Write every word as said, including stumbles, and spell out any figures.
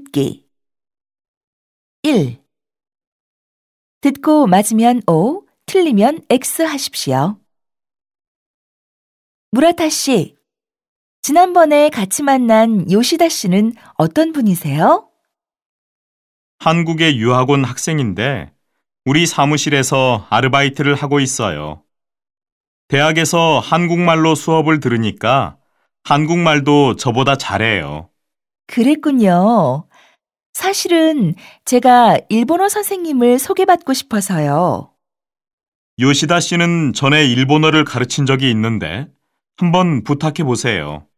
묻기. 일. 듣고 맞으면 O, 틀리면 X 하십시오. 무라타 씨, 지난번에 같이 만난 요시다 씨는 어떤 분이세요? 한국에 유학 온 학생인데 우리 사무실에서 아르바이트를 하고 있어요. 대학에서 한국말로 수업을 들으니까 한국말도 저보다 잘해요. 그랬군요. 사실은 제가 일본어 선생님을 소개받고 싶어서요. 요시다 씨는 전에 일본어를 가르친 적이 있는데 한번 부탁해 보세요.